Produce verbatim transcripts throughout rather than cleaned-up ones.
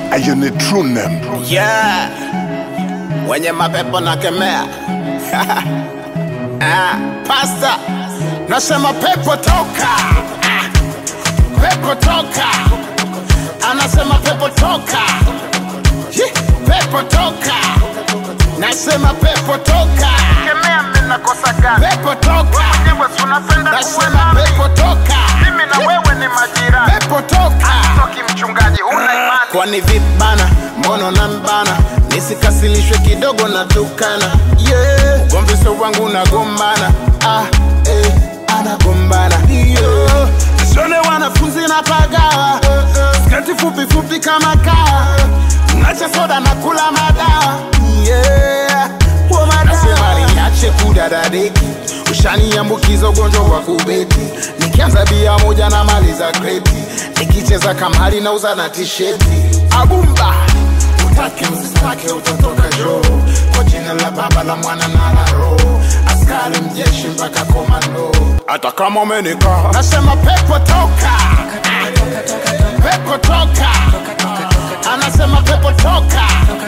And you need true name. Yeah. Wenye mapepo na kemea. Ah, pasta. Nasema pepo toka. Ah, pepo toka. Anasema pepo toka. Yeah, pepo toka. Nasema pepo toka. Kemea mina kosa gani? Pepo toka. Wewe unapenda Nasema pepo toka. Mimi na wewe ni majirani. Pepo toka. Toki mchungaji huna imani. Kwani vipi bana, mbona nambana? Nisikasilishwe kidogo na tukana. Yeah, ugomvi sio wangu nagombana. Ah, eh, anagombana. Yeah, nisione wanafunzi na pagawa. Skati fupi fupi kama kaa. Nacha soda na kula madawa. Yeah, kwa madawa. Nasema niache kudadadeki. Ushaniambukiza ugonjwa wa kubeti. Nikianza bia moja na mali za kreti. Nikicheza kamari na uza na t-shirti. Abumba, utake usitake utatoka joo. Kwa jina la Baba la Mwana na la Roho. Askari mjeshi mpaka komando. Hata kama umenika nasema pepo toka. Pepo toka. Anasema pepo toka.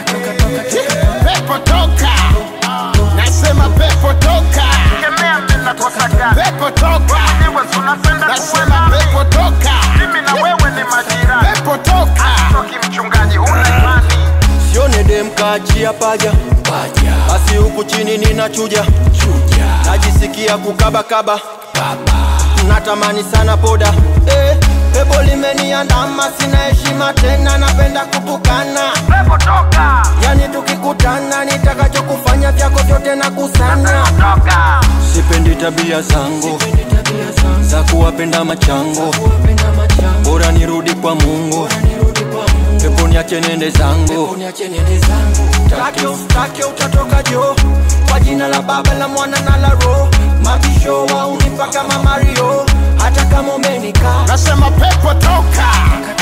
Pepo toka. Nasema pepo toka. Kemea mina kosa gani? Pepo toka. Wewe unapenda Nasema pepo toka. Mimi na wewe ni majirani. Pepo toka. Toki mchungaji huna imani. Sione dem kachia paja paja, basi huku chini ninachuja chuja, najisikia kukaba kaba kaba, natamani sana poda eh, pepo limeniandama, sina heshima tena, napenda kutukana. Pepo toka. Yani tukikutana nitakacho kufanya vyako vyote na kusanya. Toka. Sipendi tabia zangu za kuwapenda machango, bora nirudi kwa Mungu. Pepo niache nende zangu, take ustake utatoka jo. Kwa jina la Baba la Mwana na la Roho. Mabisho wa unipa kama Mario, hata kama umenika. Nasema pepo toka.